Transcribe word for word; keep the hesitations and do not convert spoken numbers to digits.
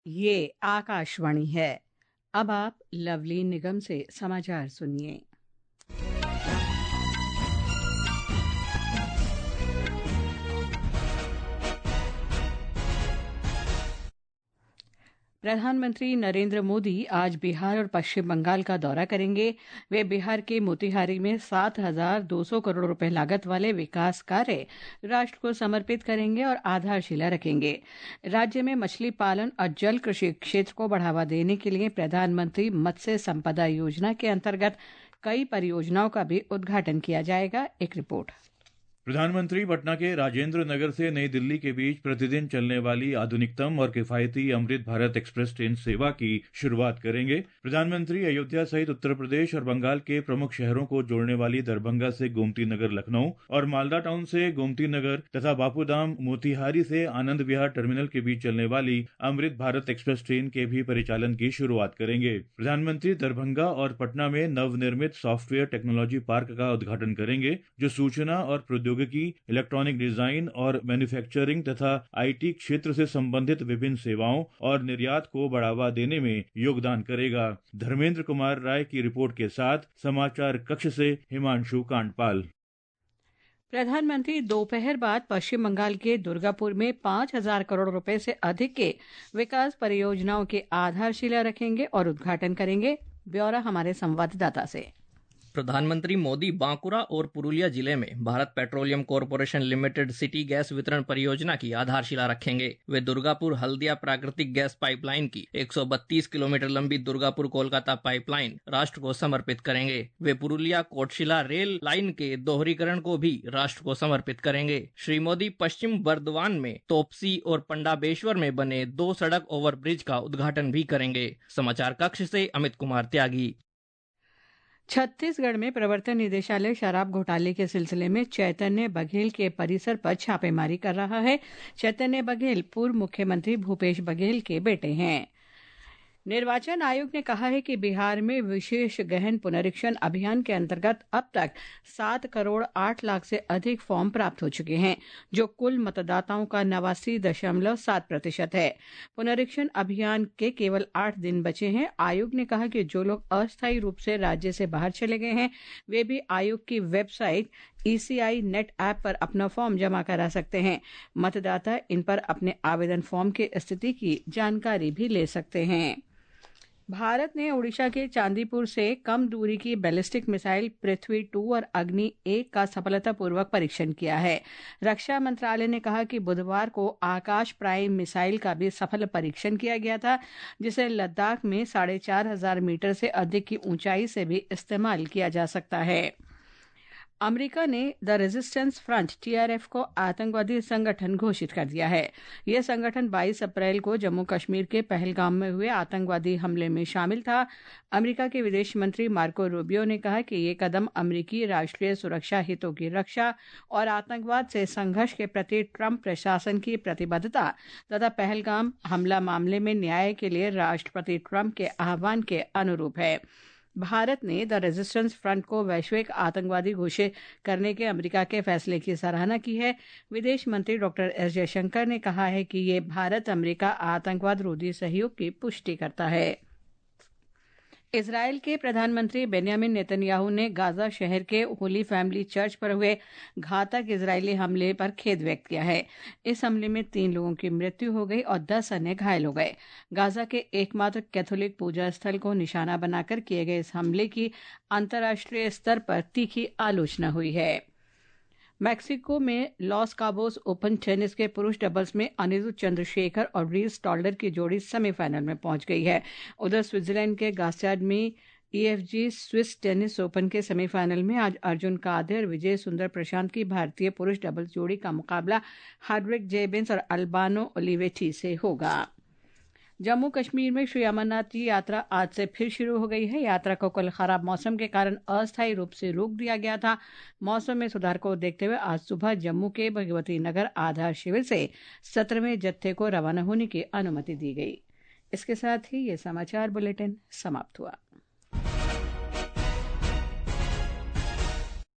ये आकाशवाणी है। अब आप लवली निगम से समाचार सुनिए। प्रधानमंत्री नरेंद्र मोदी आज बिहार और पश्चिम बंगाल का दौरा करेंगे। वे बिहार के मोतिहारी में सात हजार दो सौ करोड़ रुपए लागत वाले विकास कार्य राष्ट्र को समर्पित करेंगे और आधारशिला रखेंगे। राज्य में मछली पालन और जल कृषि क्षेत्र को बढ़ावा देने के लिए प्रधानमंत्री मत्स्य संपदा योजना के अंतर्गत कई परियोजनाओं का भी उद्घाटन किया जाएगा। एक रिपोर्ट। प्रधानमंत्री पटना के राजेंद्र नगर से नई दिल्ली के बीच प्रतिदिन चलने वाली आधुनिकतम और किफायती अमृत भारत एक्सप्रेस ट्रेन सेवा की शुरुआत करेंगे। प्रधानमंत्री अयोध्या सहित उत्तर प्रदेश और बंगाल के प्रमुख शहरों को जोड़ने वाली दरभंगा से गोमती नगर लखनऊ और मालदा टाउन से गोमती नगर तथा बापूधाम मोतिहारी से आनंद विहार टर्मिनल के बीच चलने वाली अमृत भारत एक्सप्रेस ट्रेन के भी परिचालन की शुरुआत करेंगे। प्रधानमंत्री दरभंगा और पटना में नवनिर्मित सॉफ्टवेयर टेक्नोलॉजी पार्क का उद्घाटन करेंगे, जो सूचना और प्रौद्योगिकी, इलेक्ट्रॉनिक डिजाइन और मैन्युफैक्चरिंग तथा आईटी क्षेत्र से संबंधित विभिन्न सेवाओं और निर्यात को बढ़ावा देने में योगदान करेगा। धर्मेंद्र कुमार राय की रिपोर्ट के साथ समाचार कक्ष से हिमांशु कांडपाल। प्रधानमंत्री दोपहर बाद पश्चिम बंगाल के दुर्गापुर में पांच हजार करोड़ रुपए से अधिक के विकास परियोजनाओं के आधारशिला रखेंगे और उद्घाटन करेंगे। ब्यौरा हमारे संवाददाता से। प्रधानमंत्री मोदी बांकुरा और पुरुलिया जिले में Bharat petroleum corporation limited city gas वितरण परियोजना की आधारशिला रखेंगे। वे दुर्गापुर हल्दिया प्राकृतिक गैस पाइपलाइन की एक सौ बत्तीस किलोमीटर लंबी दुर्गापुर कोलकाता पाइपलाइन राष्ट्र को समर्पित करेंगे। वे पुरुलिया कोटशिला रेल लाइन के दोहरीकरण को भी राष्ट्र को समर्पित करेंगे। श्री मोदी पश्चिम बर्दवान में तोपसी और पंडाबेश्वर में बने दो सड़क ओवरब्रिज का उद्घाटन भी करेंगे। समाचार कक्ष से अमित कुमार त्यागी। छत्तीसगढ़ में प्रवर्तन निदेशालय शराब घोटाले के सिलसिले में चैतन्य बघेल के परिसर पर छापेमारी कर रहा है। चैतन्य बघेल पूर्व मुख्यमंत्री भूपेश बघेल के बेटे हैं। निर्वाचन आयोग ने कहा है कि बिहार में विशेष गहन पुनरीक्षण अभियान के अंतर्गत अब तक सात करोड़ आठ लाख से अधिक फॉर्म प्राप्त हो चुके हैं, जो कुल मतदाताओं का नवासी दशमलव सात प्रतिशत है। पुनरीक्षण अभियान के केवल आठ दिन बचे हैं। आयोग ने कहा कि जो लोग अस्थायी रूप से राज्य से बाहर चले गए हैं, वे भी आयोग की वेबसाइट ईसीआई नेट ऐप पर अपना फॉर्म जमा करा सकते हैं। मतदाता इन पर अपने आवेदन फॉर्म की स्थिति की जानकारी भी ले सकते हैं। भारत ने ओडिशा के चांदीपुर से कम दूरी की बैलिस्टिक मिसाइल पृथ्वी टू और अग्नि एक का सफलतापूर्वक परीक्षण किया है। रक्षा मंत्रालय ने कहा कि बुधवार को आकाश प्राइम मिसाइल का भी सफल परीक्षण किया गया था, जिसे लद्दाख में साढ़े चार हजार मीटर से अधिक की ऊंचाई से भी इस्तेमाल किया जा सकता है। अमेरिका ने द रेजिस्टेंस फ्रंट टीआरएफ को आतंकवादी संगठन घोषित कर दिया है। यह संगठन बाईस अप्रैल को जम्मू कश्मीर के पहलगाम में हुए आतंकवादी हमले में शामिल था। अमेरिका के विदेश मंत्री मार्को रूबियो ने कहा कि ये कदम अमेरिकी राष्ट्रीय सुरक्षा हितों की रक्षा और आतंकवाद से संघर्ष के प्रति ट्रंप प्रशासन की प्रतिबद्धता तथा पहलगाम हमला मामले में न्याय के लिए राष्ट्रपति ट्रंप के आह्वान के अनुरूप है। भारत ने द रेजिस्टेंस फ्रंट को वैश्विक आतंकवादी घोषित करने के अमेरिका के फैसले की सराहना की है। विदेश मंत्री डॉक्टर एस जयशंकर ने कहा है कि ये भारत अमेरिका आतंकवाद रोधी सहयोग की पुष्टि करता है। इजरायल के प्रधानमंत्री बेन्यामिन नेतन्याहू ने गाजा शहर के होली फैमिली चर्च पर हुए घातक इजरायली हमले पर खेद व्यक्त किया है। इस हमले में तीन लोगों की मृत्यु हो गई और दस अन्य घायल हो गए। गाजा के एकमात्र कैथोलिक पूजा स्थल को निशाना बनाकर किए गए इस हमले की अंतर्राष्ट्रीय स्तर पर तीखी आलोचना हुई है। मैक्सिको में लॉस काबोस ओपन टेनिस के पुरुष डबल्स में अनिरुद्ध चंद्रशेखर और रीस टॉल्डर की जोड़ी सेमीफाइनल में पहुंच गई है। उधर स्विट्जरलैंड के गास्टाड में ईएफजी स्विस टेनिस ओपन के सेमीफाइनल में आज अर्जुन कादे और विजय सुंदर प्रशांत की भारतीय पुरुष डबल्स जोड़ी का मुकाबला हार्ड्रिक जेबेंस और अल्बानो ओलिवेटी से होगा। जम्मू कश्मीर में श्री अमरनाथ की यात्रा आज से फिर शुरू हो गई है। यात्रा को कल खराब मौसम के कारण अस्थायी रूप से रोक दिया गया था। मौसम में सुधार को देखते हुए आज सुबह जम्मू के भगवती नगर आधार शिविर से सत्रहवें जत्थे को रवाना होने की अनुमति दी गई। इसके साथ ही ये समाचार बुलेटिन समाप्त हुआ।